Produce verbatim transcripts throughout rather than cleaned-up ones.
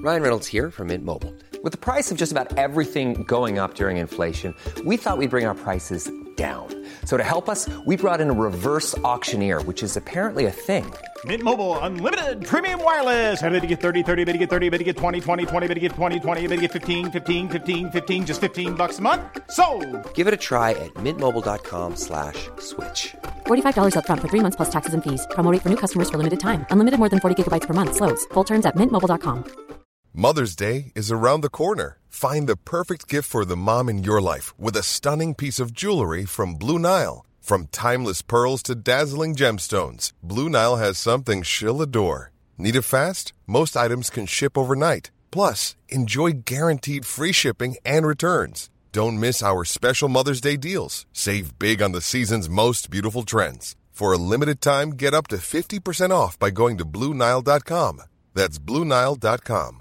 Ryan Reynolds here from Mint Mobile. With the price of just about everything going up during inflation, we thought we'd bring our prices down. So to help us, we brought in a reverse auctioneer, which is apparently a thing. Mint Mobile Unlimited Premium Wireless. How to get thirty, thirty, how to get thirty, how to get twenty, twenty, twenty, how to get twenty, twenty, how to get fifteen, fifteen, fifteen, fifteen, just fifteen bucks a month? Sold! Give it a try at mintmobile.com slash switch. forty-five dollars up front for three months plus taxes and fees. Promo rate for new customers for limited time. Unlimited more than forty gigabytes per month. Slows full terms at mint mobile dot com. Mother's Day is around the corner. Find the perfect gift for the mom in your life with a stunning piece of jewelry from Blue Nile. From timeless pearls to dazzling gemstones, Blue Nile has something she'll adore. Need it fast? Most items can ship overnight. Plus, enjoy guaranteed free shipping and returns. Don't miss our special Mother's Day deals. Save big on the season's most beautiful trends. For a limited time, get up to fifty percent off by going to blue nile dot com. That's blue nile dot com.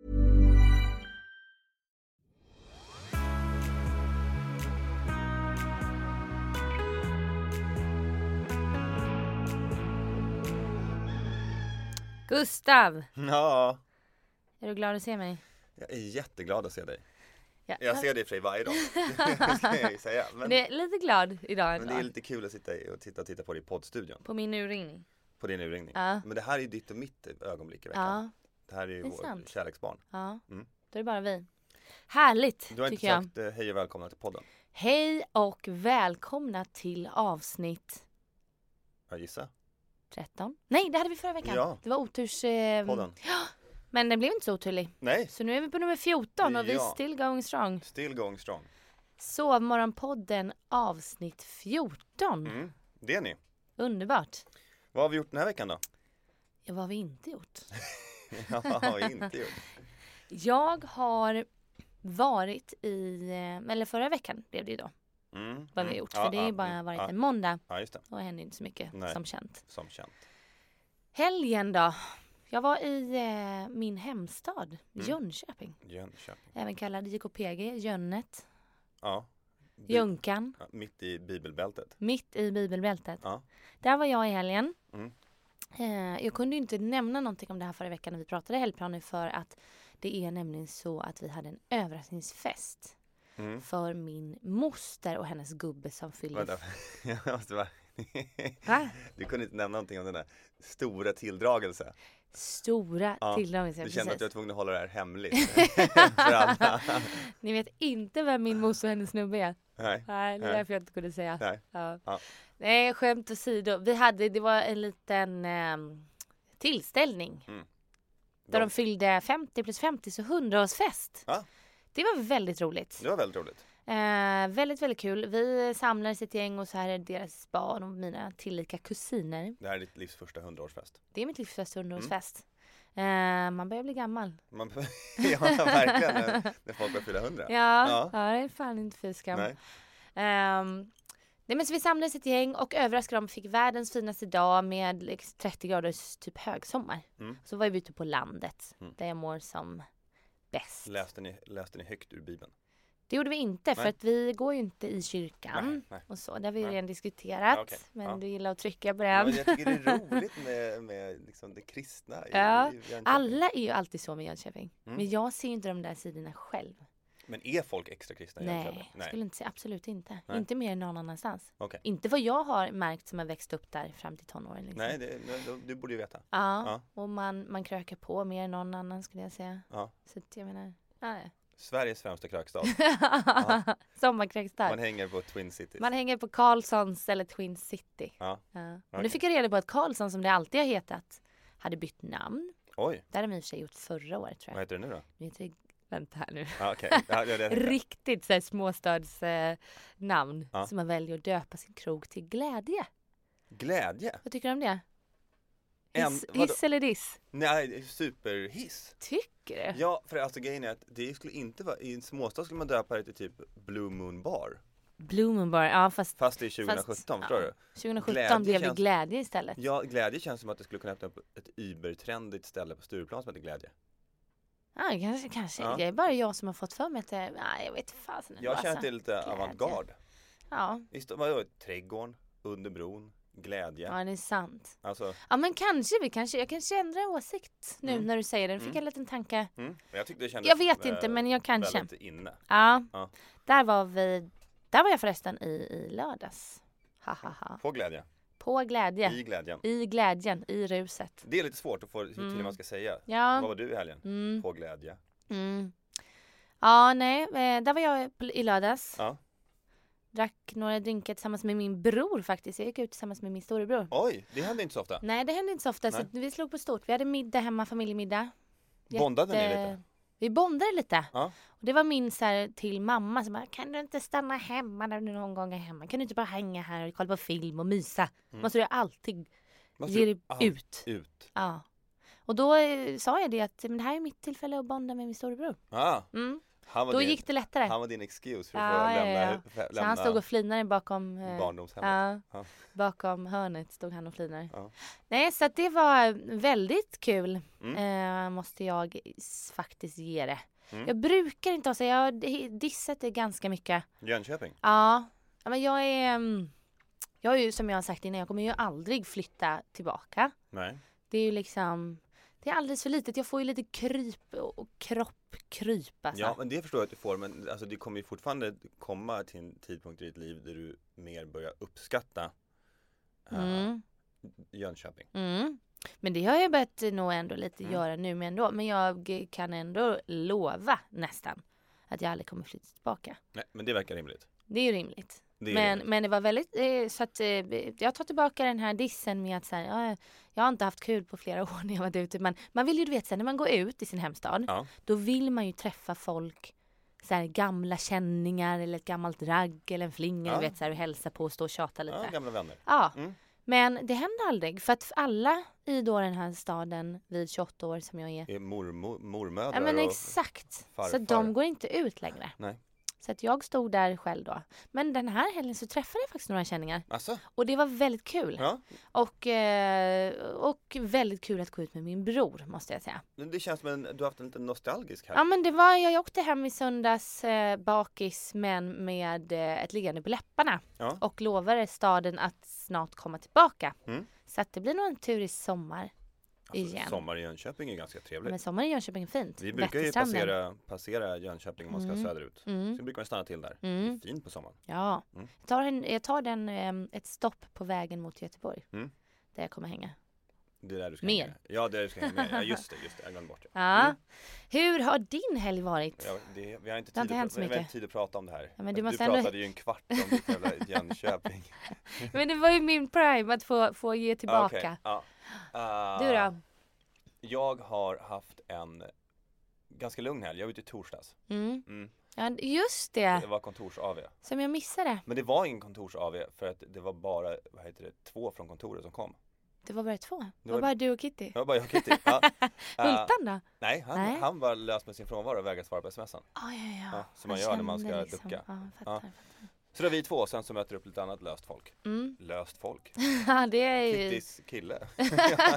Gustav, Ja, är du glad att se mig? jag är jätteglad att se dig. Ja. Jag ser dig för dig varje dag, ska jag ju säga. Men, Det är lite glad idag men ändå. det är lite kul att sitta i- och titta, titta på dig i poddstudion. På min urringning. På din urringning. Ja. Men det här är ju ditt och mitt ögonblick i veckan. Ja, Det här är ju det är vår sant. kärleksbarn. ja. Mm. Då är det bara vi. Härligt, Du har tycker inte jag. sagt eh, hej och välkomna till podden. Hej och välkomna till avsnitt Jag gissar. tretton. Nej, det hade vi förra veckan. Ja. Det var oturs... Eh, Podden. men den blev inte så oturlig. Nej, Så nu är vi på nummer fjorton och vi är Ja. still going strong. still going strong. Sovmorgonpodden avsnitt fjorton. Mm. Det är ni. Underbart. Vad har vi gjort den här veckan då? Ja, vad har vi inte gjort? Ja, vad har vi inte gjort? Jag har varit i, eh, eller förra veckan blev det ju då, Mm. vad vi har gjort. För det har ju bara mm, varit ja. en måndag Ja, just det. och hände inte så mycket Nej. som känt. Som känt. Helgen då? Jag var i eh, min hemstad, Mm. Jönköping. Jönköping. Även kallad J K P G, Jönnet, Ja. Bi- Junkan, ja, mitt i bibelbältet. mitt i bibelbältet. Ja. Där var jag i helgen. Mm. Eh, jag kunde ju inte nämna någonting om det här förra veckan när vi pratade helgplaner, för att det är nämligen så att vi hade en överraskningsfest Mm. för min moster och hennes gubbe som fyllde... Vänta, jag måste bara... Va? Du kunde inte nämna någonting om den där stora tilldragelse. Stora Ja, tilldragelser. Du kände att precis. du var tvungen att hålla det här hemligt för alla. Ni vet inte vem min moster och hennes snubbe är. Nej. Nej, det är Nej. därför jag inte kunde säga. Nej. Ja. Ja. Nej, skämt åsido. Vi hade, det var en liten eh, tillställning. Mm. Där De- de fyllde femtio plus femtio, så hundraårsfest. Ja. Det var väldigt roligt. Det var väldigt roligt. Eh, väldigt, väldigt kul. Vi samlades ett gäng och så här är deras barn och mina tillika kusiner. Det här är ditt livs första hundraårsfest. Det är mitt livs första hundraårsfest. Eh, man börjar bli gammal. Man, ja, verkligen. När, när folk börjar fylla hundra. Ja, Ja. ja. det är fan inte fy skam. Nej. Ehm, nej, men så vi samlades ett gäng och överraskade dem, fick världens finaste dag med liksom trettio graders typ högsommar. Mm. Så var vi ute på landet Mm. där jag mår som bäst. Läste ni, läste ni högt ur Bibeln? Det gjorde vi inte, för Nej. att vi går ju inte i kyrkan. Nej, nej. Och så, det har vi ju Nej. redan diskuterat. Ja, okej. Men Ja. du gillar att trycka på Ja, den. men jag tycker det är roligt med, med liksom det kristna i, Ja. i Jönköping. Alla är ju alltid så med Jönköping. Mm. Men jag ser ju inte de där sidorna själv. Men är folk extra kristna i Nej, Jönköping? jag skulle inte säga, absolut inte. Nej. Inte mer än någon annanstans. Okej. Inte vad jag har märkt som har växt upp där fram till tonåren. Liksom. Nej, det, du, du borde ju veta. Ja, Ja. och man, man krökar på mer än någon annan skulle jag säga. Ja. Så att jag menar, nej. Sveriges främsta krökstad. Sommarkräkstad. Man Man, hänger på Twin Cities. hänger på Karlssons eller Twin City. Ja. Ja. Men Okej. nu fick jag reda på att Karlsson, som det alltid har hetat, hade bytt namn. Oj, Det hade de i och för sig gjort förra året, tror vad jag. heter det nu då? Nu heter det, vänta här nu. Ja, okej. Ja, ja, det- Riktigt så här småstadsnamn eh, namn Ja. som man väljer att döpa sin krog till Glädje. Glädje? Vad tycker du om det? En- Hiss, vadå? hiss eller diss? Nej, superhiss. Tycker du? Ja, för alltså grejen är att det skulle inte vara, i en småstad skulle man döpa det till typ Blue Moon Bar. Bloomenbar, ja fast... Fast det är tjugosjutton, fast, förstår ja. du? tjugosjutton Glädje blev det känns- Glädje istället. Ja, Glädje känns som att det skulle kunna öppna upp ett übertrendigt ställe på Stureplan som heter Glädje. Ja, kanske, kanske. Ja. Det är bara jag som har fått för mig att det... Nej, jag vet fasen. Jag känner att det är lite Glädje. avantgarde. Ja, I st- vadå, trädgården, under bron, glädje. Ja, det är sant. Alltså, Ja, men kanske vi kanske, jag kanske ändrar åsikt nu Mm. när du säger det. Nu fick Mm. jag en liten tanke. mm, jag tyckte det kändes Jag vet eh, inte, men jag kanske. väldigt inne. Ja, Ja. där var vi, där var jag förresten i, i lördags. Ha, ha, ha. På glädje. På glädje. I glädjen. I glädjen, i ruset. Det är lite svårt att få hur till Mm. man ska säga. Ja. Vad var du i helgen? Mm. På glädje. Mm. Ja, nej, eh, där var jag på- i lördags. Ja. Drack några drinkar tillsammans med min bror faktiskt. Jag gick ut tillsammans med min storebror. Oj, det händer inte så ofta. Nej, det hände inte så ofta. Så Nej. vi slog på stort. Vi hade middag hemma, familjemiddag. Bondade ni Jätte- lite? Vi bondade lite. Ja. Och det var min så här, till mamma som bara, kan du inte stanna hemma när du någon gång är hemma? Kan du inte bara hänga här och kolla på film och mysa? Mm. Måste du alltid Måste ge du- dig aha, ut? Ut. Ja. Och då eh, sa jag det att men det här är mitt tillfälle att bonda med min storebror. Ah, Mm. han var Då din, gick det lättare. Han var din excuse för Ja, att få ja, lämna, ja. för- Så lämna han stod och flinade bakom eh, barndomshemmet. ja, Ja. bakom hörnet stod han och flinade. Ja. Nej, så att det var väldigt kul. Mm. Eh, måste jag s- faktiskt ge det. Mm. Jag brukar inte ha så, jag har d- dissat det ganska mycket. Jönköping. Ja, ja, men jag är mm, jag är ju som jag har sagt innan, jag kommer ju aldrig flytta tillbaka. Nej. Det är ju liksom, det är alldeles för litet. Jag får ju lite kryp och kroppkryp alltså. Ja, men det förstår jag att du får, men alltså, det kommer ju fortfarande komma till en tidpunkt i ditt liv där du mer börjar uppskatta uh, Mm. Jönköping. Mm. Men det har jag börjat nog ändå lite Mm. göra nu med ändå. Men jag kan ändå lova nästan att jag aldrig kommer flytta tillbaka. Nej, men det verkar rimligt. Det är ju rimligt. Det är Men, rimligt. men det var väldigt, eh, så att eh, jag tar tillbaka den här dissen med att så här, ja, jag har inte haft kul på flera år när jag var ute. Men man vill ju, du vet, så här, när man går ut i sin hemstad, Ja. då vill man ju träffa folk, så här, gamla känningar eller ett gammalt ragg eller en flinga, Ja. du vet, så här, och hälsa på och stå och tjata lite. Ja, gamla vänner. Ja, Mm. men det hände aldrig. För att alla i då den här staden vid tjugoåtta år som jag är. Är mormor, mormödrar Ja, men och exakt. farfar. Så de går inte ut längre. Nej. Så att jag stod där själv då. Men den här helgen så träffade jag faktiskt några känningar. Alltså? Och det var väldigt kul. Ja. Och, eh, och väldigt kul att gå ut med min bror, måste jag säga. Men det känns som en, du har haft en lite nostalgisk här. Ja, men det var, jag åkte hem i söndags eh, bakis, men med eh, ett leende på läpparna. Ja. Och lovade staden att snart komma tillbaka. Mm. Så att det blir nog en tur i sommar igen. Alltså, sommar i Jönköping är ganska trevligt. Men sommar i Jönköping är fint. Vi brukar ju Västerstranden. passera, passera Jönköping om man ska Mm. söderut. Mm. Så brukar man stanna till där. Mm. Det är fint på sommaren. Ja, Mm. jag tar, en, jag tar den eh, ett stopp på vägen mot Göteborg. Mm. Där jag kommer hänga. Det är där du ska Mer. hänga med. Ja, det är där du ska hänga med. Ja, just det, just det. Jag glömde bort det. Ja. Mm. Hur har din helg varit? Ja, det, vi har inte Det har tid, inte hänt att, så vi har mycket. inte tid att prata om det här. Ja, men du du måste pratade ändå- ju en kvart om ditt jävla Jönköping. Men det var ju min prime att få, få ge tillbaka. Okej, ja. Uh, Du då? Jag har haft en ganska lugn helg. Jag var ute i torsdags. Mm. Mm. Ja, just det. Det var kontors-A V. Som jag missade. Men det var ingen kontors-A V för att det var bara, vad heter det, två från kontoret som kom. Det var bara två. Det Det var var- bara du och Kitty. Det var bara jag och Kitty. Ja. Uh, Hultan då? nej, han, Nej. han var lös med sin frånvaro och vägrade svara på smsen. Ah, ja, ja. Ja, som man Han gör när man kände ska ducka. Ja, jag fattar, Ja. jag fattar. Så det var vi två, sen så möter upp lite annat löst folk. Mm. Löst folk? Ja, det är ju... Kittys kille. Ja.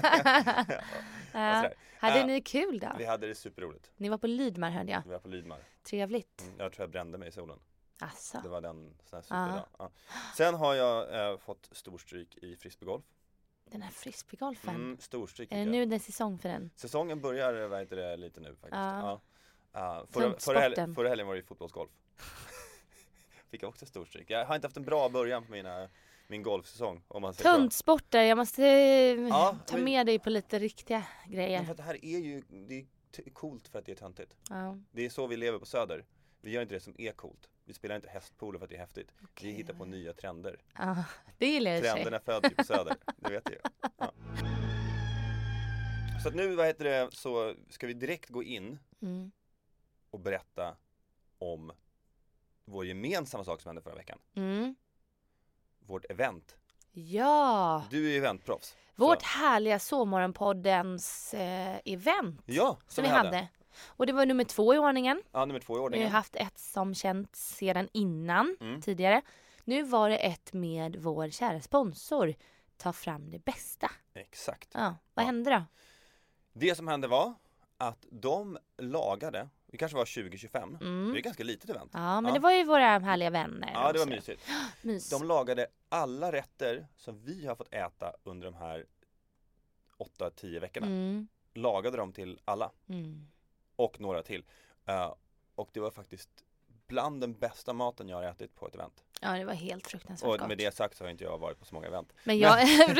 sådär. Hade Äh, ni kul då? Vi hade det superroligt. Ni var på Lidmar, hörde jag. Vi var på Lidmar. Trevligt. Mm, jag tror jag brände mig i solen. Asså. Det var den sån här Ja. superdag. Ja. Sen har jag eh, fått storstryk i frisbeegolf. Den här frisbeegolfen. Mm, storstryk. Är det tycker nu jag. det är säsong för den? Säsongen börjar vad heter det, lite nu faktiskt. Ja. Ja. Uh, förra, Tungt förra, hel- sporten. förra helgen var det ju fotbollsgolf. Fick jag också storstryk. Jag har inte haft en bra början på mina, min golfsäsong. Om man säger så. Tuntsporter, jag måste eh, Ja, ta men- med dig på lite riktiga Men grejer. för att det här är ju det är t- coolt för att det är töntigt. Ja. Det är så vi lever på Söder. Vi gör inte det som är coolt. Vi spelar inte hästpolo för att det är häftigt. Vi Okej. hittar på nya trender. Ja, det gillar jag i och för sig. Trenderna föds ju på Söder. Det vet jag ju. Ja. Så att nu, vad heter det, så ska vi direkt gå in Mm. och berätta om vår gemensamma sak som hände förra veckan. Mm. Vårt event. Ja, Du är ju eventproffs. vårt Så- härliga Sovmorgonpoddens eh, event Ja, som, som vi hade. Och det var nummer två i ordningen. Ja, nummer två i Vi har ordningen. haft ett som känts sedan innan, Mm. tidigare. Nu var det ett med vår kära sponsor. Ta fram det bästa. Exakt. Ja, vad Ja. hände då? Det som hände var att de lagade, det kanske var tjugo tjugofem, Mm. det är ganska litet event. Ja, men Ja. det var ju våra härliga vänner. Ja, det var också. mysigt. Mys. De lagade alla rätter som vi har fått äta under de här åtta tio veckorna. Mm. Lagade de till alla. Mm. Och några till. Uh, och det var faktiskt bland den bästa maten jag har ätit på ett event. Ja, det var helt fruktansvärt Och gott. med det sagt så har inte jag varit på så många event. Men jag...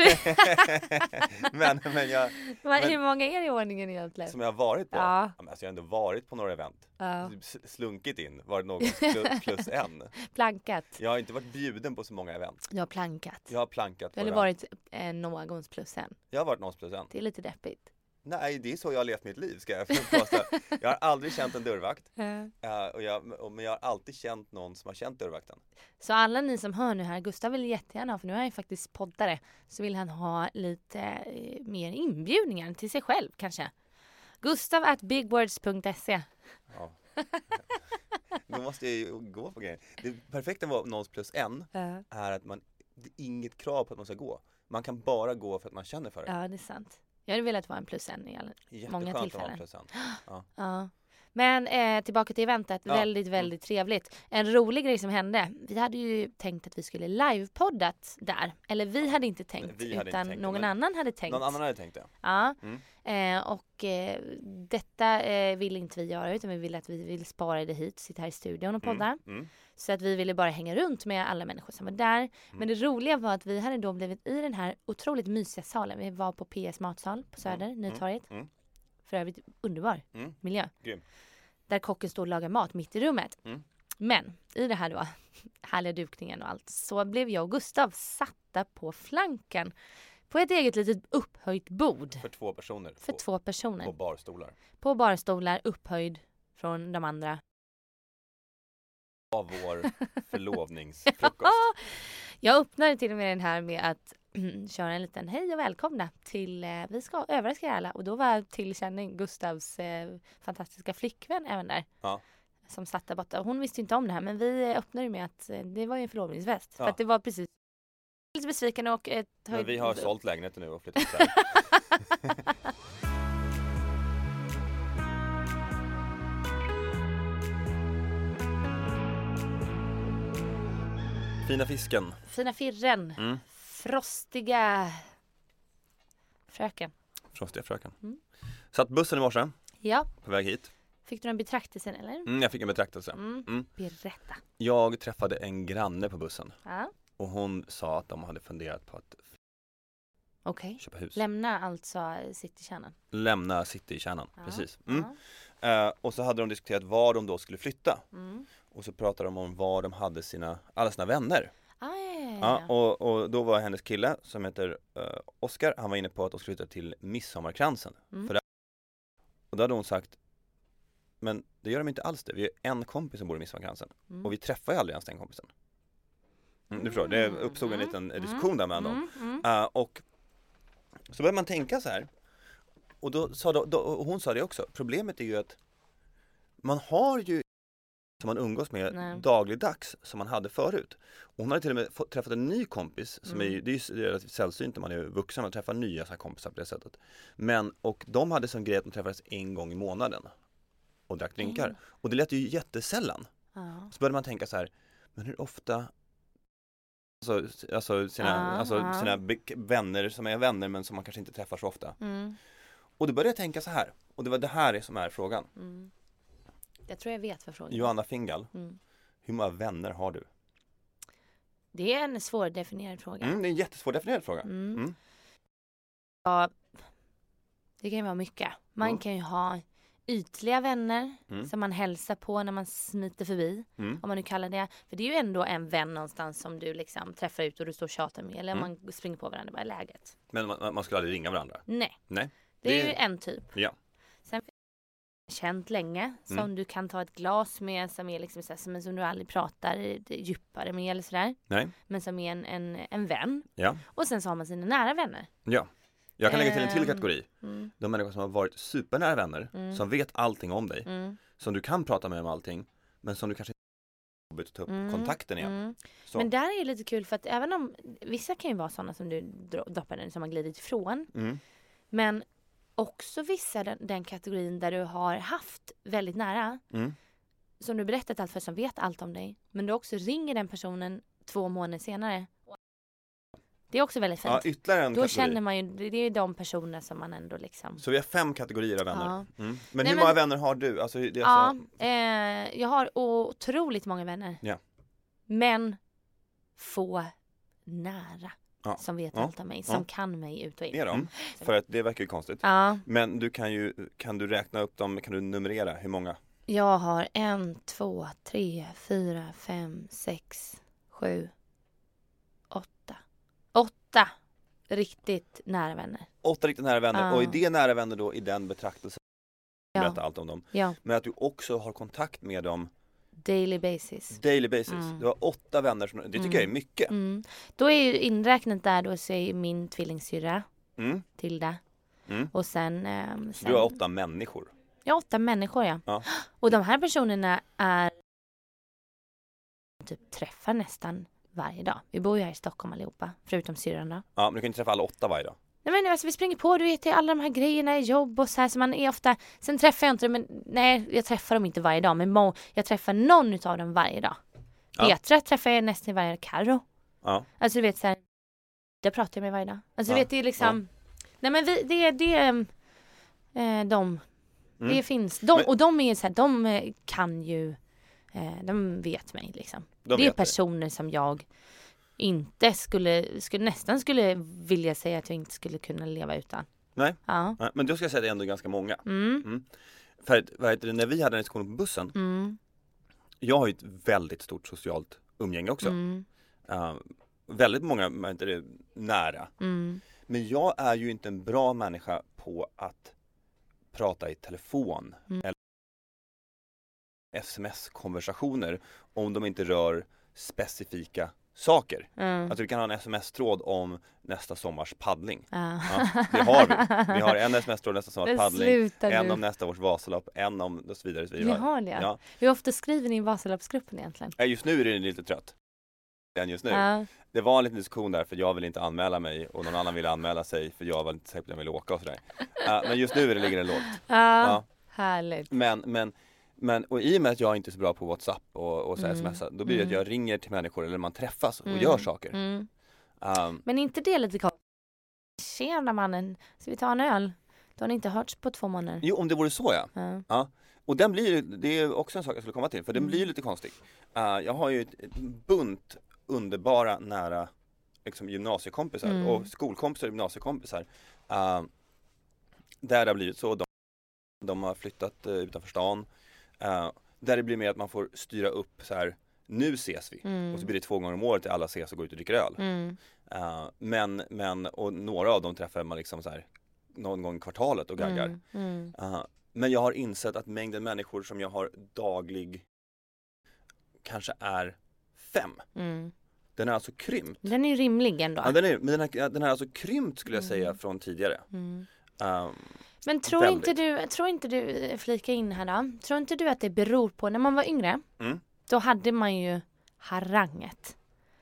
men, men jag... men, hur många är det i ordningen egentligen? Som jag har varit på? Ja. Ja, men alltså jag har ändå varit på några event. Ja. Slunkit in. Varit någon plus, plus en. Plankat. Jag har inte varit bjuden på så många event. Jag har plankat. Jag har plankat på Eller event. varit eh, någons plus en. Jag har varit någons plus en. Det är lite deppigt. Nej, det är så jag har levt mitt liv, ska jag påstå. Jag har aldrig känt en dörrvakt. Ja. Uh, och jag, och, men jag har alltid känt någon som har känt dörrvakten. Så alla ni som hör nu här, Gustav vill jättegärna ha, för nu är han ju faktiskt poddare, så vill han ha lite eh, mer inbjudningar till sig själv kanske. Gustav at bigwords punkt se. Ja. Då måste jag ju gå på grejer. Det perfekta var någons plus en Ja. är att man, det är inget krav på att man ska gå. Man kan bara gå för att man känner för det. Ja, det är sant. Jag hade velat vara en plus en i alla, många Jätteskönt att vara tillfällen. en plus en. Ja. Ja. Men eh, tillbaka till eventet, Ja. väldigt, väldigt trevligt. En rolig grej som hände, vi hade ju tänkt att vi skulle livepoddat där. Eller vi hade inte tänkt, Vi hade inte utan tänkt det, någon men annan hade tänkt. Någon annan hade tänkt det. Ja, Mm. eh, och eh, detta eh, ville inte vi göra, utan vi ville att vi ville spara det hit, sitta här i studion och podda. Mm. Mm. Så att vi ville bara hänga runt med alla människor som var där. Men det roliga var att vi hade då blivit i den här otroligt mysiga salen. Vi var på P S matsal på Söder, Mm. Nytorget. Mm. För övrigt underbar Mm. miljö. Grym. Där kocken står och lagar mat mitt i rummet. Mm. Men i det här då, härliga dukningen och allt, så blev jag och Gustav satta på flanken. På ett eget litet upphöjt bord. För två personer. För på, två personer. På barstolar. På barstolar, upphöjd från de andra. Av vår förlovningsfrukost. Jag öppnade till och med den här med att köra en liten hej och välkomna till, eh, vi ska överraska er alla. Och då var tillkänning Gustavs eh, fantastiska flickvän även där. Ja. Som satt där borta. Hon visste inte om det här, men vi öppnade med att eh, det var ju en förlovningsfest. Ja. För att det var precis lite besviken och ett Men vi har sålt lägenheten nu och flyttat där. Fina fisken. Fina firren. Mm. Frostiga fröken. Frostiga fröken. Mm. Satt bussen i morse Ja, på väg hit. fick du en betraktelse eller? Mm, jag fick en betraktelse. Mm. Mm. Berätta. Jag träffade en granne på bussen Ja, och hon sa att de hade funderat på att okej. köpa hus. Lämna alltså citykärnan. Lämna citykärnan, Ja. precis. Mm. Ja. Eh, och så hade de diskuterat var de då skulle flytta. Mm. Och så pratade de om var de hade sina, alla sina vänner. Ah, ja, ja, Ja, ja. och, och då var hennes kille som heter uh, Oskar, han var inne på att de skulle flytta till Midsommarkransen. Mm. För det, och då hade hon sagt, men det gör de inte alls det. Vi är en kompis som bor i Midsommarkransen. Mm. Och vi träffar ju aldrig ens den kompisen. Mm, du förstår, det uppstod en Mm. liten Mm. diskussion där mellan dem. Mm. Mm. Uh, och så började man tänka så här. Och då sa då, då, och hon sa det också. Problemet är ju att man har ju som man umgås med Nej. dagligdags som man hade förut. Och hon hade till och med fått, träffat en ny kompis som Mm. är ju, det är ju relativt sällsynt när man är vuxen att träffa nya så här kompisar på det sättet. Men, och de hade som grej att de träffades en gång i månaden och drack drinkar. Mm. Och det lät ju jättesällan. Ja. Så började man tänka så här, men hur ofta alltså, alltså sina, Ja, alltså ja. sina be- vänner som är vänner men som man kanske inte träffar så ofta. Mm. Och då började jag tänka så här, och det var det här som är frågan. Mm. Jag tror jag vet vad frågan är. Johanna Fingal, Mm. hur många vänner har du? Det är en svårdefinierad fråga. Mm, det är en jättesvår definierad fråga. Mm. Mm. Ja, det kan ju vara mycket. Man Mm. kan ju ha ytliga vänner Mm. som man hälsar på när man smiter förbi. Mm. Om man nu kallar det. För det är ju ändå en vän någonstans som du liksom träffar ut och du står och tjatar med. Eller Mm. man springer på varandra, bara läget. Men man, man skulle aldrig ringa varandra. Nej, Nej. det är Det- ju en typ. Ja. Sen finns det känt länge som Mm. du kan ta ett glas med, som är liksom så här, som, som du aldrig pratar djupare med eller sådär. Nej. Men som är en, en, en vän. Ja. Och sen så har man sina nära vänner. Ja. Jag kan lägga till en till Ehm, kategori. Mm. De människor som har varit supernära vänner, Mm. som vet allting om dig, Mm. som du kan prata med om allting, men som du kanske inte vill ta upp Mm. kontakten igen. Mm. Så. Men där är det lite kul för att även om vissa kan ju vara sådana som du dro- droppar den som har glidit ifrån. Mm. Men också vissa den, den kategorin där du har haft väldigt nära. Mm. Som du berättat allt för, som vet allt om dig. Men du också ringer den personen två månader senare. Det är också väldigt fint. Ja, ytterligare en Då kategori. känner man ju, det är de personer som man ändå liksom... Så vi har fem kategorier av vänner. Ja. Mm. Men Nej, hur men- många vänner har du? Alltså, det är Ja, så... eh, jag har otroligt många vänner. Ja. Men få nära. Ja. Som vet Ja. allt om mig. Ja. Som kan mig ut och in. Är de? För att det verkar ju konstigt. Ja, Men du kan ju, kan du räkna upp dem, kan du numrera hur många? jag har en, två, tre, fyra, fem, sex, sju, åtta. Åtta riktigt nära vänner. Åtta riktigt nära vänner. Ja. Och är det nära vänner då i den betraktelsen? Ja. Berätta allt om dem. Ja, Men att du också har kontakt med dem daily basis. daily basis. Mm. Du har åtta vänner. Som, det tycker Mm. jag är mycket. Mm. Då är ju inräknat där då så är min tvillingsyrra Mm. Tilda. Mm. Och sen... ehm, Så sen du har åtta människor. Ja, åtta människor, ja. Ja. Och de här personerna är typ träffar nästan varje dag. Vi bor ju här i Stockholm allihopa, förutom syrran då. Ja, men du kan inte träffa alla åtta varje dag. Nej men alltså vi springer på, du vet, alla de här grejerna, jobb och så här, så man är ofta, sen träffar jag inte dem, men nej, jag träffar dem inte varje dag, men må, jag träffar någon utav dem varje dag. Ja. Petra träffar jag nästan varje dag, Karo. Ja. Alltså du vet så här, det pratar jag med varje dag. Alltså Ja. du vet, det är liksom, nej men vi, det, det är eh, de, Mm. det finns, de, Men- och de är så här, de eh, kan ju, eh, de vet mig liksom. De det är vet det. personer som jag inte skulle, skulle, nästan skulle vilja säga att jag inte skulle kunna leva utan. Nej. Ja. Ja, men då ska jag säga att det är ändå ganska många. Mm. Mm. För att, vad heter det, när vi hade en diskussion på bussen. Mm. Jag har ju ett väldigt stort socialt umgänge också. Mm. Uh, väldigt många, vad heter det, nära. Mm. Men jag är ju inte en bra människa på att prata i telefon Mm. eller sms-konversationer om de inte rör specifika saker. Mm. Alltså vi kan ha en sms-tråd om nästa sommars paddling. Ja. Ja, det har vi. Vi har en sms-tråd nästa sommars Men paddling, sluta en nu. om nästa års Vasalopp, en om och så vidare. Och så Vi vidare. har det. Ja. Hur ofta skriver ni i Vasaloppsgruppen egentligen? Ja, just nu är det lite trött. Än just nu. Ja. Det var en liten diskussion där för jag vill inte anmäla mig och någon annan ville anmäla sig för jag var inte säker på att jag ville åka och sådär. Uh, men just nu är det, ligger det lågt. Ja. Ja. Härligt. Men, men, men och i och med att jag inte är så bra på WhatsApp och, och så Mm. smsa, då blir det att jag ringer till människor eller man träffas och Mm. gör saker. Mm. Um, Men inte det lite konstigt? Tjena mannen, ska vi ta en öl? Du har ni inte hörts på två månader. jo, om det vore så ja. Ja. Ja. Och den blir, det är också en sak jag skulle komma till, för den Mm. blir lite konstig. Uh, jag har ju ett, ett bunt underbara nära liksom, gymnasiekompisar Mm. och skolkompisar och gymnasiekompisar. Uh, där det har blivit så, de, de har flyttat uh, utanför stan. Uh, där det blir mer att man får styra upp så här. Nu ses vi. Mm. Och så blir det två gånger om året till alla ses och går ut och dricker öl. Mm. Uh, men, men, och några av dem träffar man liksom så här någon gång i kvartalet och gaggar. Mm. Mm. Uh, men jag har insett att mängden människor som jag har daglig kanske är fem. Mm. Den är alltså krympt. Den är ju rimlig ändå. Ja, den är, men den är, den är alltså krympt skulle jag säga Mm. från tidigare. Mm. Um, Men tror Väldigt. inte du, tror inte du, flika in här då, tror inte du att det beror på, när man var yngre, Mm. då hade man ju haranget.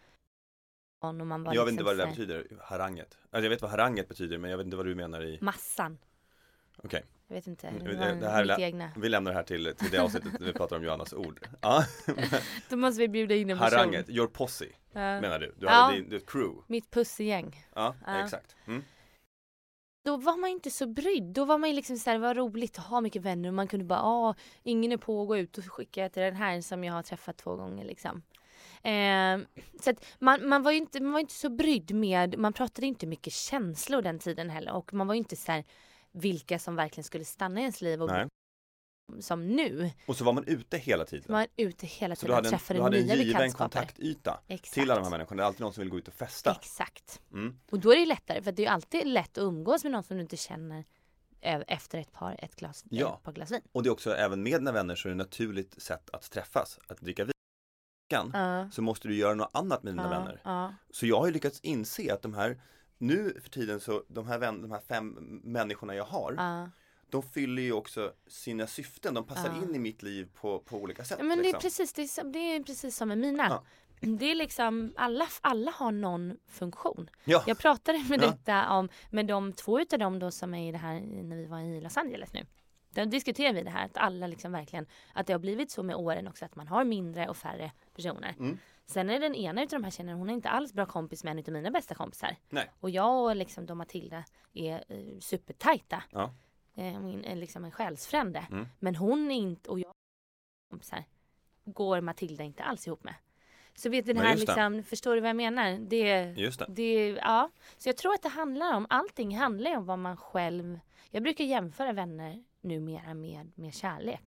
Och när man var jag vet liksom inte vad det där så här- betyder, haranget. Alltså, jag vet vad haranget betyder men jag vet inte vad du menar i... Massan. Okej, Jag vet inte, Mm, det det- var det här är mitt lä- egna. vi lämnar det här till, till det avsnittet när vi pratar om Johannas ord. Ja, Då måste vi bjuda in en person. haranget, your posse Ja. menar du. Du Ja. hade din, ditt crew. Mitt pussegäng. Ja, Ja. exakt. Mm. Då var man inte så brydd. Då var man ju liksom så här, det var roligt att ha mycket vänner och man kunde bara, ah, ingen är på att gå ut och skicka jag till den här som jag har träffat två gånger liksom. Eh, så att man, man var ju inte, man var inte så brydd med, man pratade inte mycket känslor den tiden heller och man var ju inte så här vilka som verkligen skulle stanna i ens liv och Nej. som nu. Och så var man ute hela tiden. Man var ute hela Så du tiden och hade en, träffade du hade en nya given bekantskaper. kontaktyta Exakt. till alla de här människorna. Det är alltid någon som vill gå ut och festa. Exakt. Mm. Och då är det ju lättare för att det är ju alltid lätt att umgås med någon som du inte känner ö- efter ett par, ett glas, Ja. ett par glas vin. Och det är också, även med dina vänner så är det ett naturligt sätt att träffas. Att dricka vin. Ja. Så måste du göra något annat med dina Ja, vänner. ja. Så jag har ju lyckats inse att de här, nu för tiden så, de här, vän, de här fem människorna jag har, Ja. de fyller ju också sina syften. De passar Ja. in i mitt liv på, på olika sätt. Ja, men det är liksom. precis, det är, som- det är precis som med mina. Ja. det är liksom, alla, alla har någon funktion. Ja. Jag pratade med Ja. detta om, med de två utav dem då som är i det här, när vi var i Los Angeles nu. Då diskuterar vi det här, att alla liksom verkligen, att det har blivit så med åren också, att man har mindre och färre personer. Mm. Sen är den ena utav de här tjejerna, hon är inte alls bra kompis med en utav mina bästa kompisar. Nej. Och jag och liksom då Matilda är eh, supertajta. Ja. Eh, min, eh, liksom en själsfrände. Mm. Men hon är inte, och jag kompisar, går Matilda inte alls ihop med. Så vet du, den Nej, här just det. liksom, förstår du vad jag menar? Det, Just det. det, ja. Så jag tror att det handlar om, allting handlar om vad man själv, jag brukar jämföra vänner numera med, med kärlek.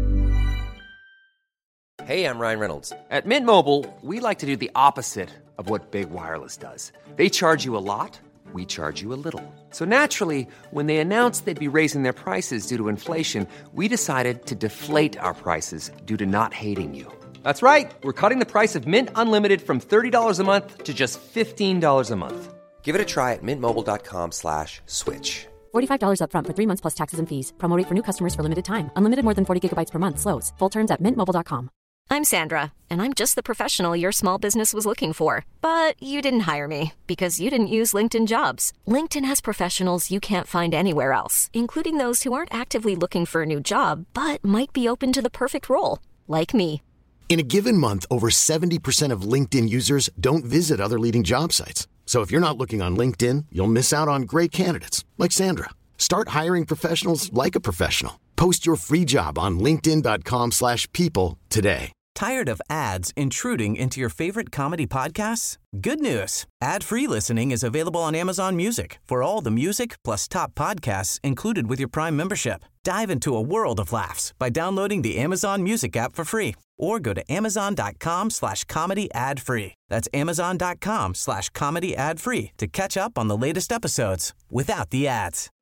Hey, I'm Ryan Reynolds. At Mint Mobile, we like to do the opposite of what Big Wireless does. They charge you a lot, we charge you a little. So naturally, when they announced they'd be raising their prices due to inflation, we decided to deflate our prices due to not hating you. That's right. We're cutting the price of Mint Unlimited from thirty dollars a month to just fifteen dollars a month. Give it a try at mintmobile.com slash switch. forty-five dollars up front for three months plus taxes and fees. Promo rate for new customers for limited time. Unlimited more than forty gigabytes per month. Slows full terms at mint mobile dot com. I'm Sandra, and I'm just the professional your small business was looking for. But you didn't hire me because you didn't use LinkedIn Jobs. LinkedIn has professionals you can't find anywhere else, including those who aren't actively looking for a new job, but might be open to the perfect role, like me. In a given month, over seventy percent of LinkedIn users don't visit other leading job sites. So if you're not looking on LinkedIn, you'll miss out on great candidates like Sandra. Start hiring professionals like a professional. Post your free job on linkedin dot com slash people today. Tired of ads intruding into your favorite comedy podcasts? Good news. Ad-free listening is available on Amazon Music for all the music plus top podcasts included with your Prime membership. Dive into a world of laughs by downloading the Amazon Music app for free or go to amazon.com slash comedy ad free. That's amazon.com slash comedy ad free to catch up on the latest episodes without the ads.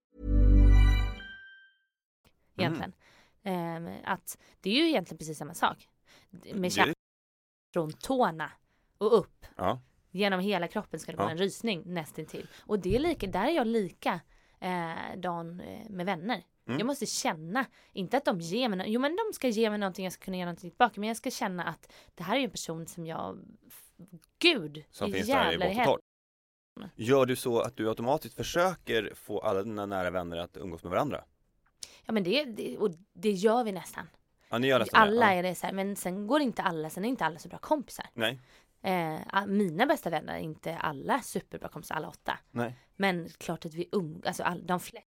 Egentligen. Mm. Eh, att det är ju egentligen precis samma sak. Med kärlek från tårna och upp. Ja. Genom hela kroppen ska det gå Ja. en rysning nästintill. Och det är lika, där är jag lika eh, Dan eh, med vänner. Mm. Jag måste känna, inte att de ger mig, jo men de ska ge mig någonting, jag ska kunna ge någonting tillbaka. Men jag ska känna att det här är ju en person som jag, gud, Som i finns där i jävlar i vått och torrt. helvete. Gör du så att du automatiskt försöker få alla dina nära vänner att umgås med varandra? Ja men det, det, och det gör vi nästan. Ja, ni gör nästan Alla det. Ja. är det så här, men sen går inte alla, sen är inte alla så bra kompisar. Nej. Eh, mina bästa vänner är inte alla superbra kompisar, alla åtta. Nej. Men klart att vi um, alltså all, de flesta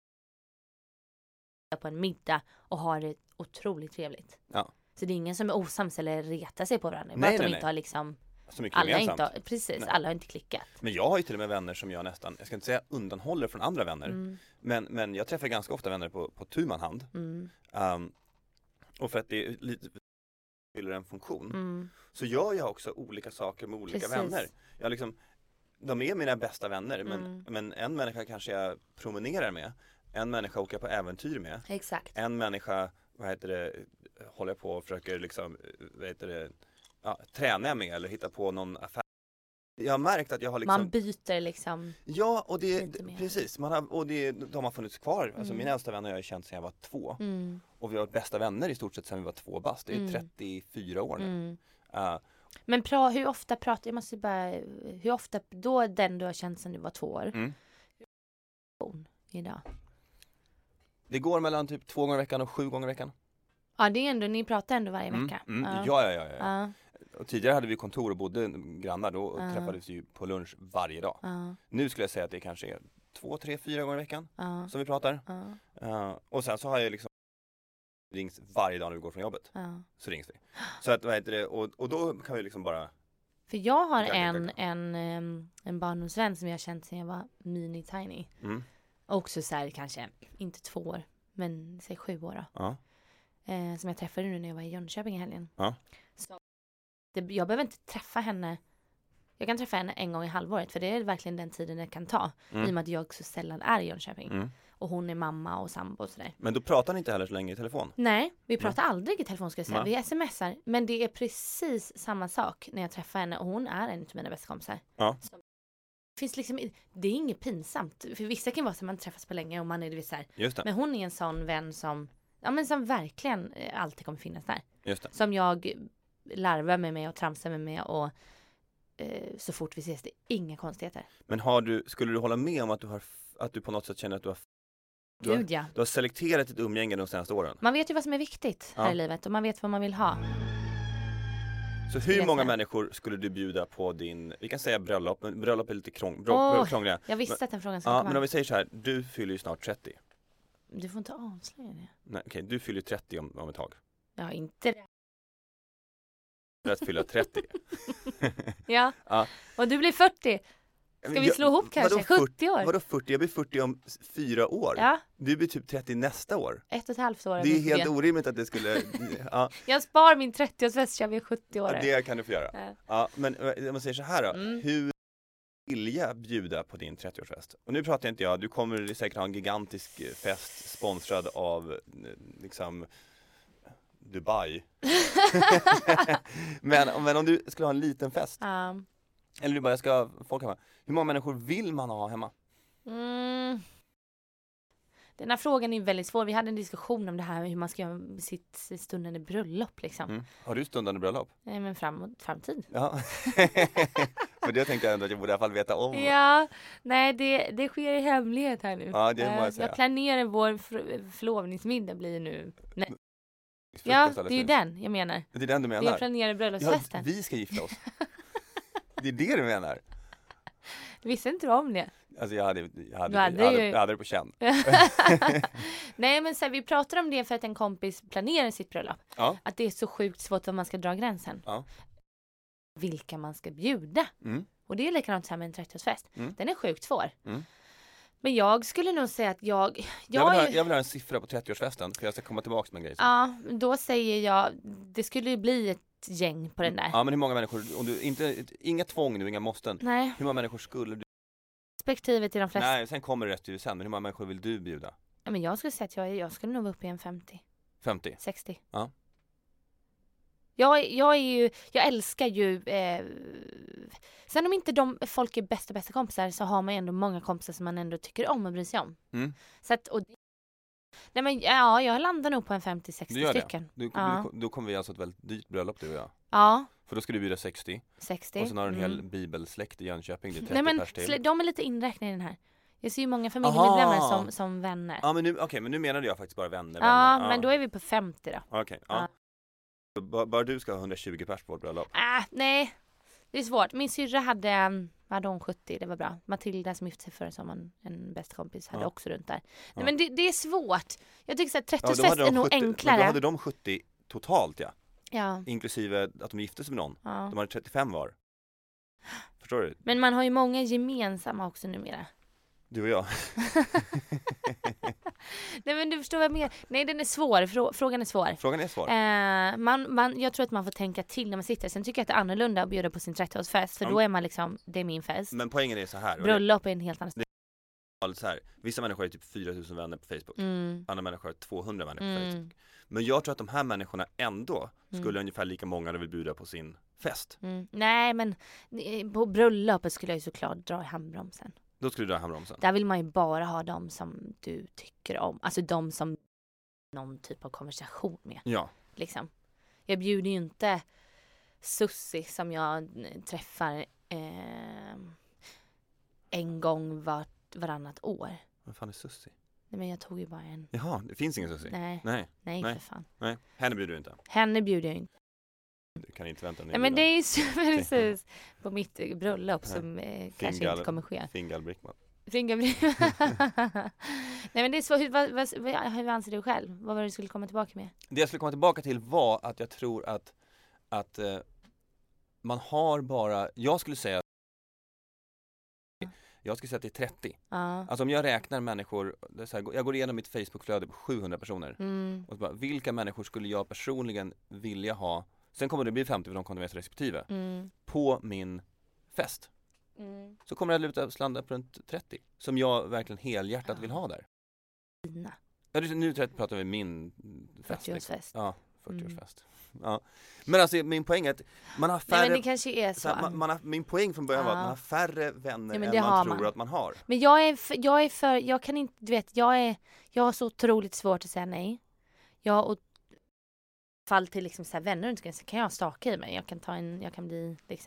på en middag och har det otroligt trevligt. Ja. Så det är ingen som är osams eller retar sig på varandra. Bara Nej, att de nej, inte nej. har liksom, Så mycket alla gemensamt. inte har, precis, Nej. alla har inte klickat. Men jag har ju till och med vänner som jag nästan, jag ska inte säga undanhåller från andra vänner. Mm. Men, men jag träffar ganska ofta vänner på, på tu man hand. Mm. Um, och för att det är lite fyller en funktion. Mm. Så gör jag också olika saker med olika Precis. vänner. Jag liksom, de är mina bästa vänner. Men, Mm. men en människa kanske jag promenerar med. En människa åker jag på äventyr med. Exakt. En människa, vad heter det, håller jag på och försöker liksom, vad heter det, ja, träna med eller hitta på någon affär. Jag har märkt att jag har liksom... Man byter liksom. Ja, och det, Lite mer. precis, man har, och det, de har funnits kvar. Alltså Mm. mina äldsta vänner jag har känt sedan jag var två. Mm. Och vi har varit bästa vänner i stort sett sedan vi var två bast. Det är Mm. trettiofyra år nu. Mm. Uh, Men pra, hur ofta pratar, jag måste bara, hur ofta, då den du har känt sedan du var två år. Mm. Idag. det går mellan typ två gånger i veckan och sju gånger i veckan. Ja, det är ändå, ni pratar ändå varje Mm, vecka. mm, Ja. ja, ja, ja, ja. Ja. Och tidigare hade vi kontor och bodde grannar. Då Ja. träffades vi ju på lunch varje dag. Ja. Nu skulle jag säga att det kanske är två, tre, fyra gånger i veckan Ja. som vi pratar. Ja. Uh, och sen så har jag liksom rings varje dag när vi går från jobbet. Ja. Så rings vi. Så att, vad heter det? Och, och då kan vi liksom bara... För jag har Tackar, en, tackar. en, em, en barndomsvän som jag har känt sedan jag var mini-tiny. Mm. Också så här kanske, inte två år, men säg sju år då. Ja. Eh, som jag träffade nu när jag var i Jönköping i helgen. Ja. Så det, jag behöver inte träffa henne. Jag kan träffa henne en gång i halvåret. För det är verkligen den tiden det kan ta. Mm. I och med att jag så sällan är i Jönköping. Mm. Och hon är mamma och sambo och sådär. Men då pratar ni inte heller så länge i telefon? Nej, vi pratar aldrig i telefon ska jag säga. Nej. Vi smsar. Men det är precis samma sak när jag träffar henne. Och hon är en av mina bästa kompisar. Ja. Så det finns liksom, det är inget pinsamt. För vissa kan vara så att man träffas på länge och man är det så här. Just det. Men hon är en sån vän som, ja men som verkligen eh, alltid kommer finnas där. Just det. Som jag larvar med mig och tramsar med mig och eh, så fort vi ses. Det är inga konstigheter. Men har du, skulle du hålla med om att du, har, att du på något sätt känner att du har, du har, Gud, ja. du har selekterat ditt umgänge de senaste åren? Man vet ju vad som är viktigt Ja. här i livet och man vet vad man vill ha. Så hur många människor skulle du bjuda på din, vi kan säga bröllop, men bröllop är lite krång, brö, Åh, krångliga. Jag visste men, att den frågan skulle ja, komma. men om vi säger så här, du fyller ju snart trettio. Du får inte avslöja det. Nej, okej, du fyller ju trettio om, om ett tag. Ja, inte det. För att fylla trettio. Ja. Ja. Och du blir fyrtio. Ska vi Jag- slå ihop kanske? vadå fyrtio sjuttio år? Vadå fyrtio? Jag blir fyrtio om s- fyra år. Ja, Du blir typ trettio nästa år. ett och ett halvt år. Det är min helt idé. orimligt att det skulle, ja, Jag spar min trettioårsfest, kör vi sjuttio år. ja, det kan du få göra. Ja. Ja, men eh, om man säger så här då, Mm. hur vilja bjuda på din trettioårsfest? Och nu pratar inte jag, du kommer säkert ha en gigantisk eh, fest sponsrad av eh, liksom Dubai. men, men om du skulle ha en liten fest, Ja. eller du bara ska ha folk hemma, hur många människor vill man ha hemma? Mm. Den här frågan är ju väldigt svår. Vi hade en diskussion om det här, hur man ska göra med sitt stundande bröllop liksom. Mm. Har du stundande bröllop? Nej, men framåt, framtid. Ja. För det tänkte jag ändå att jag borde i alla fall veta om. Ja, nej det, det sker i hemlighet här nu. Ja, det må Eh, jag säga. jag planerar vår fr- förlovningsmiddag blir nu. Nej. Frukost Ja, alldeles det är ju nyss. den jag menar. Det är den du Jag menar? planerar Ja, bröllopsfesten. vi ska gifta oss. Det är det du menar? Visste inte du om det? Alltså jag hade, jag hade, Du hade jag hade, ju- jag hade det på känn. Nej, men så här, vi pratar om det för att en kompis planerar sitt bröllop. Ja. Att det är så sjukt svårt var man ska dra gränsen. Ja. Vilka man ska bjuda. Mm. Och det är likadant så här med en trettioårsfest. Mm. Den är sjukt svår. Mm. Men jag skulle nog säga att jag... Jag, Jag, vill ha, är- jag vill ha en siffra på trettioårsfesten för jag ska komma tillbaka med en grej. Ja, då säger jag... Det skulle ju bli ett gäng på den där. Ja, men hur många människor, om du inte, inga tvång nu, inga måsten. Nej, Hur många människor skulle du? perspektivet i de flesta... Nej, sen kommer det rätt till sen, men hur många människor vill du bjuda? Ja, men jag skulle säga att jag, jag skulle nog vara uppe i en femtio, femtio? sextio. Ja. Jag, jag är ju... Jag älskar ju... Eh, sen om inte de folk är bästa bästa kompisar så har man ändå många kompisar som man ändå tycker om och bryr sig om. Mm. Så att... Och, nej, men ja, jag landar nog på en femtio Du sextio gör det? stycken. Du, Ja. du, då kommer vi alltså ett väldigt dyrt bröllop du och jag. Ja, För då ska du bjuda sextio. sextio. Och sen har du en hel Mm. bibelsläkt i Jönköping, det är trettio Nej, men pers till. sl- de är lite inräknade i den här. Jag ser ju många familjemedlemmar Aha. som, som vänner. Ja, men nu, okej, men nu menade jag faktiskt bara vänner. Ja, vänner. men då är vi på femtio då. Okej, ja. Ja. Så Bara, bara du ska ha hundratjugo pers på vårt bröllop. Ah, nej, det är svårt. Min syrra hade, um, hade hon sjuttio, det var bra. Matilda som gifte sig förra sommaren, en bästa kompis, hade Ja. också runt där. Ja. Nej, men det, det är svårt. Jag tycker så att Ja, då trettioårsfest hade är de nog sjuttio, men enklare. då hade de sjuttio totalt, ja. Ja, Inklusive att de gifte sig med någon. ja. De hade trettiofem var. Förstår du? Men man har ju många gemensamma också numera. Du och jag. Nej, men du förstår vad jag menar. Nej, den är svår. Frå- frågan är svår. Frågan är svår. Eh, man, man, jag tror att man får tänka till när man sitter. Sen tycker jag att det är annorlunda att bjuda på sin trettioårsfest. För Ja. då är man liksom, det är min fest. Men poängen är så här. och det- Bröllop är en helt annan sak. så här. Vissa människor har typ fyra tusen vänner på Facebook. Mm. Andra människor har tvåhundra vänner på Mm. Facebook. Men jag tror att de här människorna ändå Mm. skulle ungefär lika många vill bjuda på sin fest. Mm. Nej, men eh, på bröllopet skulle jag ju såklart dra i handbromsen. Då skulle du dra handbromsen. Där vill man ju bara ha dem som du tycker om. Alltså de som någon typ av konversation med. Ja. Liksom. Jag bjuder ju inte Sussi som jag eh, träffar eh, en gång vart, varannat år. Vad fan är Sussi? Nej, men jag tog ju bara en. Jaha, det finns ingen Sussi? Nej, Nej, nej, nej. för fan. nej. Henne bjuder du inte. Henne bjuder jag inte. Du kan inte vänta. Nej, men det är ju så precis på mitt eh, bröllop Nej. som eh, kanske Fingal- inte kommer ske. Fingal Brickman. Fingerbrev. Nej, men det är så, hur, vad, vad, vad, hur anser du själv? Vad var det du skulle komma tillbaka med? Det jag skulle komma tillbaka till var att jag tror att, att eh, man har bara, jag skulle säga jag skulle säga att det är trettio. Ja. Alltså om jag räknar människor, det är så här, jag går igenom mitt Facebookflöde på sjuhundra personer. Mm. Och så bara, vilka människor skulle jag personligen vilja ha, sen kommer det bli femtio för de kommer med respektive, Mm. på min fest. Mm. Så kommer det luta slanda på runt trettio. Som jag verkligen helhjärtat vill ha där. Fina. Ja, det- nu pratar vi min fest. fyrtioårsfest. Ja, Mm. fyrtioårsfest. Ja. Men alltså min poäng är att man har färre... Nej, men det kanske är så. så här, man, man har, min poäng från början var att Ja. man har färre vänner Ja, men än det man har tror man. att man har. Men jag är för, jag är för, jag kan inte, du vet, jag är, jag har så otroligt svårt att säga nej. Jag och fall till liksom så här vänner runt omkring så kan jag staka i mig. Jag kan ta en, jag kan bli liksom,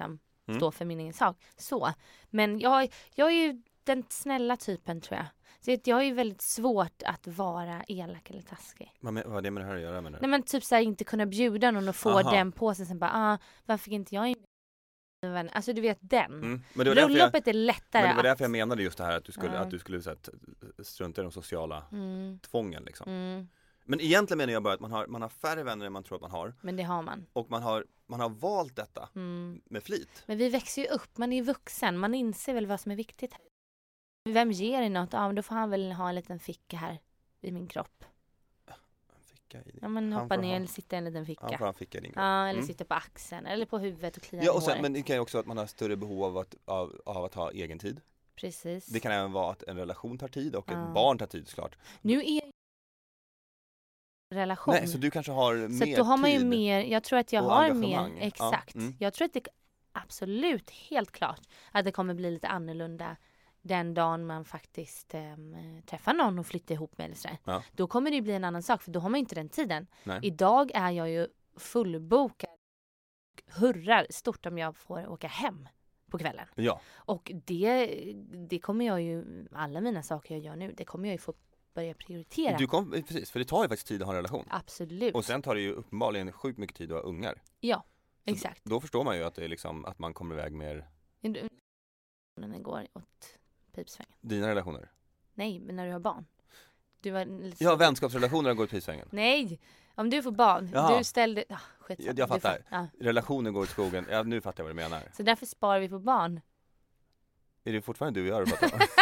mm. stå för min egen sak. Så. Men jag, jag är ju den snälla typen, tror jag. Så jag har ju väldigt svårt att vara elak eller taskig. Vad har det med det här att göra? Menar du? Nej, men typ så här, inte kunna bjuda någon och få Aha. den på sig. Sen bara, ah, varför fick inte jag in? Alltså du vet den. Mm. Bröllopet är lättare. Men det var därför att... jag menade just det här att du skulle, mm. att du skulle så här, strunta i de sociala mm. tvången liksom. Mm. Men egentligen menar jag bara att man har, man har färre vänner än man tror att man har. Men det har man. Och man har, man har valt detta mm. med flit. Men vi växer ju upp, man är ju vuxen. Man inser väl vad som är viktigt. Vem ger dig något? Ja, men då får han väl ha en liten ficka här i min kropp. En ficka i din... Ja, men hoppa ner eller sitta i en liten ficka. Han får ha en ficka i din kropp. Ja, eller mm. sitta på axeln eller på huvudet och klia Ja, i och sen, håret. men det kan ju också att man har större behov av att, av, av att ha egen tid. Precis. Det kan även vara att en relation tar tid och ja. ett barn tar tid, såklart. Nu är relation. Nej, så du kanske har så mer tid. Så då har man ju mer, jag tror att jag har mer, exakt. Ja. Mm. Jag tror att det absolut, helt klart, att det kommer bli lite annorlunda den dagen man faktiskt eh, träffar någon och flyttar ihop med eller sådär. Ja. Då kommer det ju bli en annan sak, för då har man inte den tiden. Nej. Idag är jag ju fullbokad. Hurrar stort om jag får åka hem på kvällen. Ja. Och det, det kommer jag ju, alla mina saker jag gör nu, det kommer jag ju få börja prioritera. Du kom, precis, för det tar ju faktiskt tid att ha en relation. Absolut. Och sen tar det ju uppenbarligen sjukt mycket tid att ha ungar. Ja, så exakt. Då förstår man ju att det är liksom, att man kommer iväg mer. Den går åt pipsvängen. Dina relationer? Nej, men när du har barn. Du var lite... Ja, vänskapsrelationer går åt pipsvängen. Nej, om du får barn. Jaha. Du ställde... Ah, skit, jag, jag fattar. Fatt... Ja. Relationer går åt skogen. Ja, nu fattar jag vad du menar. Så därför sparar vi på barn. Är det fortfarande du och jag du pratar om?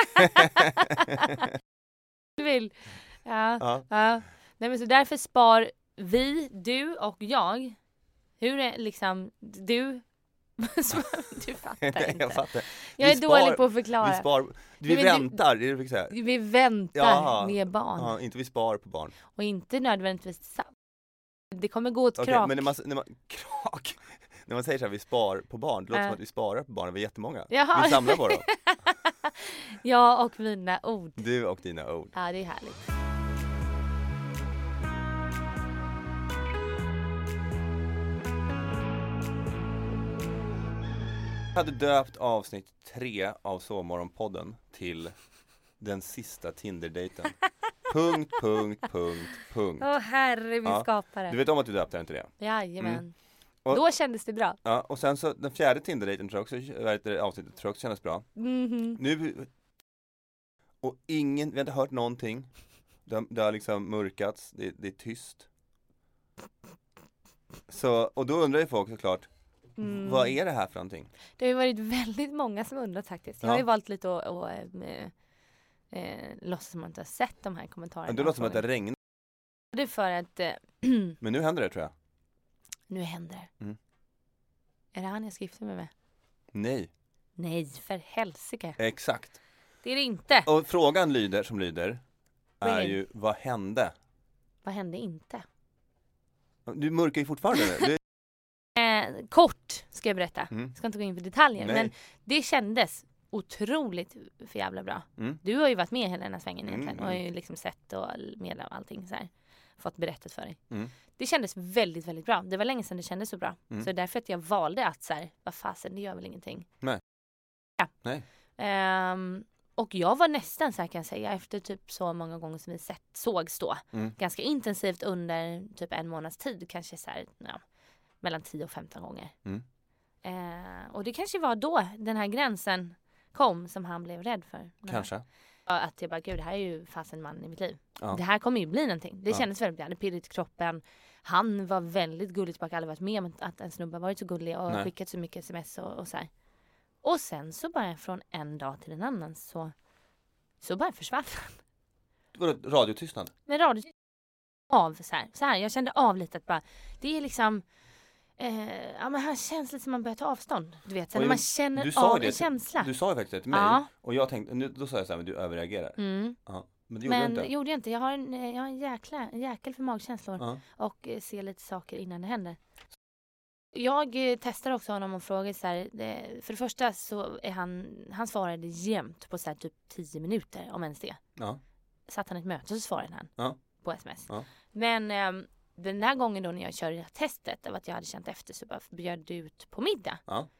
Du vill. Ja, ja. ja. Nej, men så därför spar vi, du och jag. Hur är liksom... Du... du fattar inte. Jag fattar. Jag är spar, dålig på att förklara. Vi, spar, vi Nej, väntar, det är det du fick säga. Vi väntar Jaha. med barn. Ja, inte vi spar på barn. Och inte nödvändigtvis sant. Det kommer gå åt okay, krak. Men när man, när man, krak. När man säger så här, vi spar på barn, det låter äh. som att vi sparar på barn. Vi är jättemånga. Jaha. Vi samlar på dem. Jag och mina ord. Du och dina ord. Ja, det är härligt. Jag hade döpt avsnitt tre av Sovmorgonpodden till den sista Tinder-dejten. punkt, punkt, punkt, punkt. Åh herre, min ja. skapare. Du vet om att du döpte den till det? Jajamän. Mm. Och, då kändes det bra. Ja, och sen så den fjärde Tinder-dejten tror jag också, avsnittet tror jag också kändes bra. Mm-hmm. Nu, och ingen, vi har inte hört någonting. Det har, det har liksom mörkats, det, det är tyst. Så, och då undrar ju folk såklart, mm. vad är det här för någonting? Det har ju varit väldigt många som undrat faktiskt. Jag ja. har ju valt lite att och, äh, äh, låtsas som man inte har sett de här kommentarerna. Men du låtsas som att det regnar. Det är för att... Äh, Men nu händer det, tror jag. Nu händer det. Mm. Är det han jag ska gifta mig med? Nej. Nej, för helsike. Exakt. Det är det inte. Och frågan lyder, som lyder, är ju, vad hände? Vad hände inte? Du mörkar ju fortfarande. Du... Eh, kort ska jag berätta. Mm. Jag ska inte gå in på detaljer. Nej. Men det kändes otroligt för jävla bra. Mm. Du har ju varit med hela den här svängen egentligen. Mm. Och har ju liksom sett och med allting så här. Fått berättat för dig. Mm. Det kändes väldigt, väldigt bra. Det var länge sedan det kändes så bra. Mm. Så därför att jag valde att så här, vad fasen, det gör väl ingenting. Nej. Ja. Nej. Um, och jag var nästan så här kan jag säga, efter typ så många gånger som vi sett, sågs då. Mm. Ganska intensivt under typ en månads tid. Kanske så här, ja, mellan tio och femton gånger. Mm. Uh, och det kanske var då den här gränsen kom som han blev rädd för. Kanske. Att jag bara, gud, det här är ju fast en man i mitt liv. Ja. Det här kommer ju bli någonting. Det ja. kändes väldigt bra. Han hade pirrigt i kroppen. Han var väldigt gullig tillbaka. Jag hade varit med om att en snubbe varit så gullig och Nej. skickat så mycket sms och, och så här. Och sen så bara från en dag till en annan så, så bara försvann han. Var det radiotystnad? Men radiotystnad av så här. Så här. Jag kände av lite att bara, det är liksom... Eh, ja, men han känns lite som man börjar ta avstånd. Du vet, sen när man känner av en känsla. Du sa ju faktiskt det till mig. Ja. Och jag tänkte, nu, då sa jag så här, men du överreagerar. Mm. Ja. Men det gjorde men du inte. gjorde jag inte. Jag har en, jag har en, jäkla, en jäkel för magkänslor. Ja. Och eh, ser lite saker innan det händer. Jag eh, testar också honom och frågar så här. Det, för det första så är han, han svarade jämt på så här typ tio minuter, om ens det. Ja. Satt han i ett möte så svarade han ja. på sms. Ja. Men... Eh, den där gången då när jag körde det här testet av att jag hade känt efter så bara bjöd du ut på middag. Ja.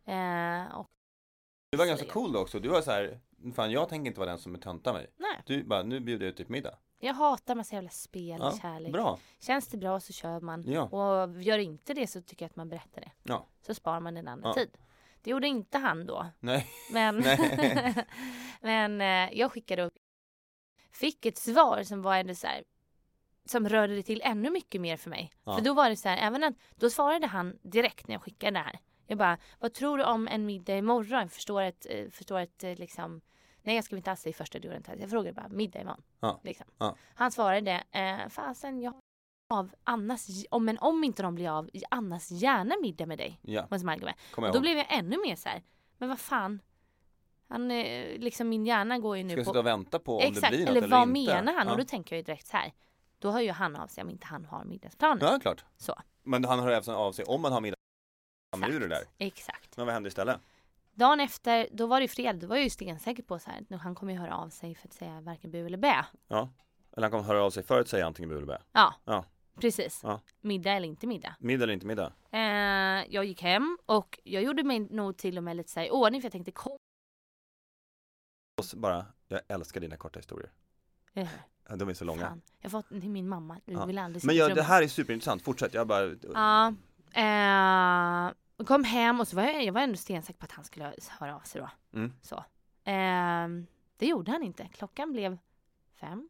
Eh, och Du var ganska cool då också. Du var så här, fan jag tänker inte vara den som är töntar mig. Nej. Du bara, nu bjuder jag ut till middag. Jag hatar massa jävla spel, Ja, kärlek. bra. Känns det bra så kör man. Ja. Och gör inte det så tycker jag att man berättar det. Ja. Så sparar man en annan Ja. tid. Det gjorde inte han då. Nej. Men, Nej. men eh, jag skickade upp. Fick ett svar som var ändå så här, som rörde det till ännu mycket mer för mig. Ja. För då var det så här, även att, då svarade han direkt när jag skickade det här. Jag bara, vad tror du om en middag imorgon? Jag förstår ett, eh, förstår ett eh, liksom, nej jag ska inte alls säga i första delen. Jag frågade bara, middag imorgon. Ja. Liksom. Ja. Han svarade, eh, fasen jag har av Annas, om, men om inte de blir av, Annas gärna middag med dig. Ja. Med Malmö. Kommer Och jag då ihåg. blev jag ännu mer så här, men vad fan. Han, eh, liksom min hjärna går ju nu Ska jag på... sitta och vänta på om Exakt, det blir något eller eller vad inte? menar han? Ja. Och då tänker jag ju direkt så här. Då har ju han av sig om inte han har middagsplaner. Ja, klart. Så. Men han hör även av sig om man har middag. Han ur det där. Exakt. Men vad hände istället? Dagen efter, då var det ju fredag. Då var jag ju stensäker på så här. Nu, han kommer ju höra av sig för att säga varken bu eller bä. Ja. Eller han kommer höra av sig för att säga antingen bu eller bä. Ja, Ja. precis. Ja. Middag eller inte middag. Middag eller inte middag? Eh, jag gick hem och jag gjorde mig nog till och med lite så här i ordning. För jag tänkte, kom. Och så bara, jag älskar dina korta historier. Eh, Ja, de är så långa. fan. Jag har fått till min mamma. Du Ja. vill aldrig Men sitta i jag, det rummet. här är superintressant. Fortsätt. Jag bara... Ja. Eh, jag kom hem och så var jag, jag var ändå stensäker på att han skulle höra av sig då. Mm. Så. Eh, det gjorde han inte. Klockan blev fem,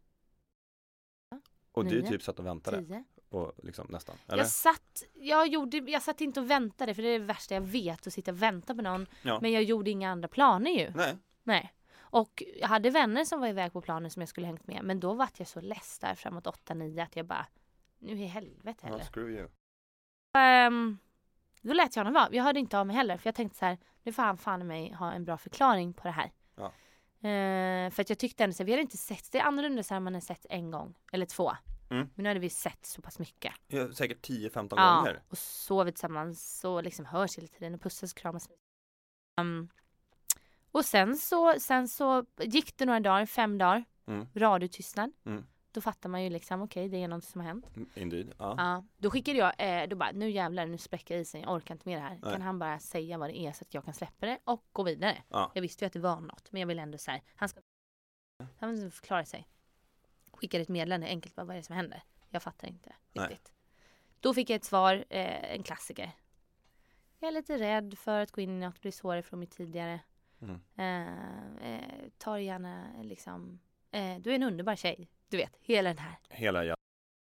Och du nio, typ satt och väntade. tio. Och liksom nästan. Eller? Jag satt, jag, gjorde, jag satt inte och väntade för det är det värsta jag vet att sitta och vänta på någon. Ja. Men jag gjorde inga andra planer ju. Nej. Nej. Och jag hade vänner som var iväg på planen som jag skulle hängt med. Men då var jag så less där framåt åtta nio att jag bara, nu i helvete Ja, heller. screw you. Um, då lät jag honom vara. Jag hörde inte av mig heller. För jag tänkte så här, nu får han fan i mig ha en bra förklaring på det här. Ja. Uh, för att jag tyckte ändå så här, vi hade inte sett, det är annorlunda så här man har sett en gång. Eller två. Mm. Men nu hade vi sett så pass mycket. Ja, säkert tio femton Ja, gånger. och sovit tillsammans och liksom hörs hela tiden och pussas och kramas. Um, och sen så, sen så gick det några dagar, fem dagar, Mm. radiotystnad. Mm. Då fattar man ju liksom, okej, okay, det är något som har hänt. Indeed. Ja. Ja, då skickade jag, eh, då bara, nu jävlar, nu spräcker isen, jag orkar inte med det här. Nej. Kan han bara säga vad det är så att jag kan släppa det och gå vidare. Ja. Jag visste ju att det var något, men jag vill ändå så här, han ska han vill förklara sig. Skickade ett meddelande, enkelt, bara, vad är det som händer? Jag fattar inte Nej. riktigt. Då fick jag ett svar, eh, en klassiker. Jag är lite rädd för att gå in i något, bli sårad från mig tidigare. Mm. Eh, eh, tar gärna liksom, eh, du är en underbar tjej. Du vet, hela den här. Hela jag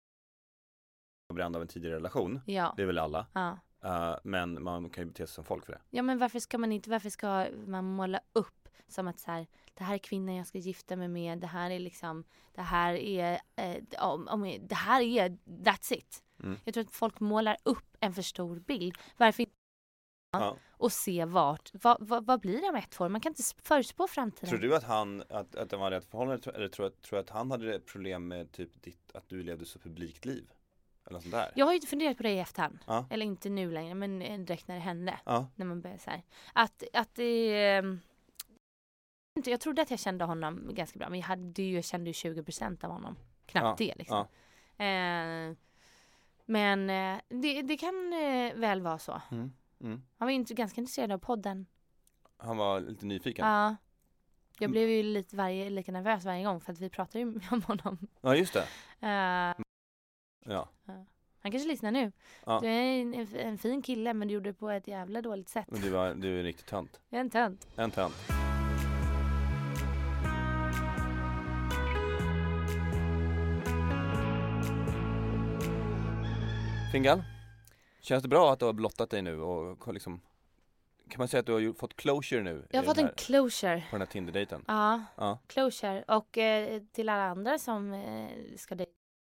bränd av en tidigare relation. Ja. Det är väl alla. Ja. Uh, men man kan ju bete sig som folk för det. Ja, men varför ska man inte, varför ska man måla upp som att så här, det här är kvinnan jag ska gifta mig med, det här är liksom, det här är, eh, om, om, det här är, that's it. Mm. Jag tror att folk målar upp en för stor bild. Varför inte Ja. och se vart, vad, vad, vad blir det om ett år? Man kan inte förutspå framtiden. Tror du att han, att, att de var rätt förhållande, eller tror du tror att han hade problem med typ ditt, att du levde så publikt liv? Eller något sånt där? Jag har ju funderat på det i efterhand. Ja. Eller inte nu längre, men eh, direkt när det hände. Ja. När man började så här. Att, att det... Eh, inte- jag trodde att jag kände honom ganska bra. Men jag, hade ju, jag kände ju tjugo procent av honom. Knappt Ja, det liksom. ja. Eh, men eh, det, det kan eh, väl vara så. Mm. Mm. Han var ju inte ganska intresserad av podden. Han var lite nyfiken. Ja. Jag blev ju lite, varje, lika nervös varje gång. För att vi pratade ju om honom. Ja, just det. Eh, Ja. han kanske lyssnar nu. Ja. Du är en, en fin kille, men du gjorde det på ett jävla dåligt sätt. Men du, var, du är riktigt tönt. Jag är en tönt. En tönt. Fingal, känns det bra att du har blottat dig nu och liksom, kan man säga att du har ju fått closure nu? Jag har i fått den en här, closure. på den här Tinder-dejten? Ja, Ja. closure. Och eh, till alla andra som eh, ska dejta.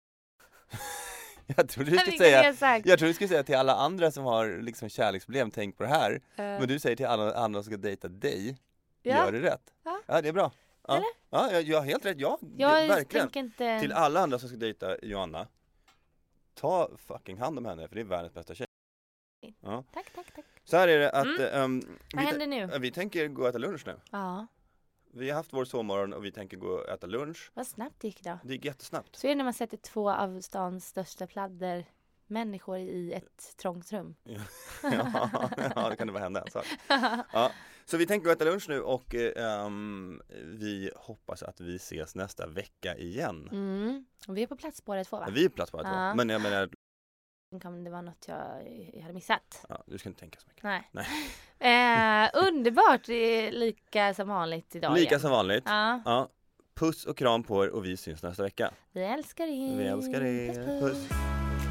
Jag trodde du skulle Vilket jag säga, har sagt. jag trodde du skulle säga till alla andra som har liksom kärleksproblem, tänk på det här. Eh, Men du säger till alla andra som ska dejta dig, Ja. gör det rätt. Ja. Ja, det är bra. Ja. Eller? Ja, jag, jag har helt rätt. Ja, jag verkligen. tänker inte... Till alla andra som ska dejta Joanna, ta fucking hand om henne, för det är världens bästa tjej. Ja. Tack, tack, tack. Så här är det att Mm. um, Vad vi, händer nu? ta- vi tänker gå och äta lunch nu. Ja, Vi har haft vår sovmorgon och vi tänker gå och äta lunch. vad snabbt det gick då. Det gick jättesnabbt. Så är det när man sätter två av stans största pladder människor i ett trångt rum. Ja, ja, det kan det bara hända en sak. Ja. Så vi tänker äta lunch nu och um, vi hoppas att vi ses nästa vecka igen. Mm. Och vi är på plats båda två, va? Vi är på plats båda två. Ja. Men jag menar... Kan det vara något jag, jag hade missat? Ja, du ska inte tänka så mycket. Nej. Nej. Eh, underbart, det är lika som vanligt idag. Lika igen. som vanligt. Ja. Ja. Puss och kram på er och vi syns nästa vecka. Vi älskar er. Vi älskar er. Puss, Puss. puss.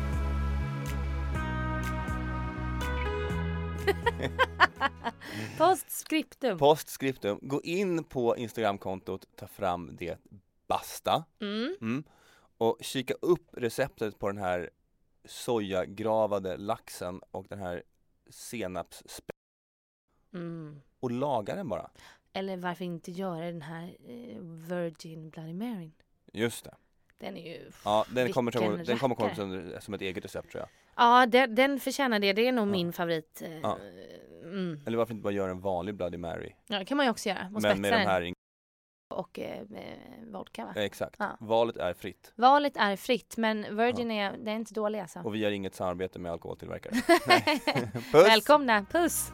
Postscriptum. Postscriptum. Gå in på Instagramkontot, ta fram det basta. Mm. Mm. Och kika upp receptet på den här sojagravade laxen och den här senapsspe. Mm. Och laga den bara. Eller varför inte göra den här eh, Virgin Bloody Mary? Just det. Den är ju... Ja, den kommer, vilken den kommer komma rackare. som, som ett eget recept, tror jag. Ja, den, den förtjänar det. Det är nog Ja. min favorit. Eh, Ja. mm. Eller varför inte bara göra en vanlig Bloody Mary? Ja, det kan man ju också göra. Och Men med de spetsa här den. ing- Och eh, eh, vodka, va? Ja, exakt. Ja. Valet är fritt. Valet är fritt, men Virgin är, det är inte dålig alltså. Och vi har inget samarbete med alkoholtillverkare. Nej. Puss! Välkomna, puss!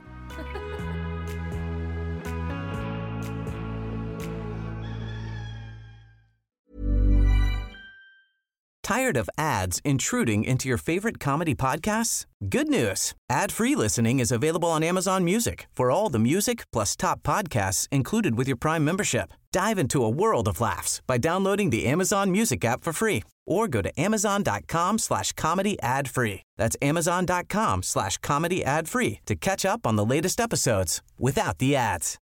Tired of ads intruding into your favorite comedy podcasts? Good news. Ad-free listening is available on Amazon Music for all the music plus top podcasts included with your Prime membership. Dive into a world of laughs by downloading the Amazon Music app for free or go to amazon.com slash comedy ad free. That's amazon.com slash comedy ad free to catch up on the latest episodes without the ads.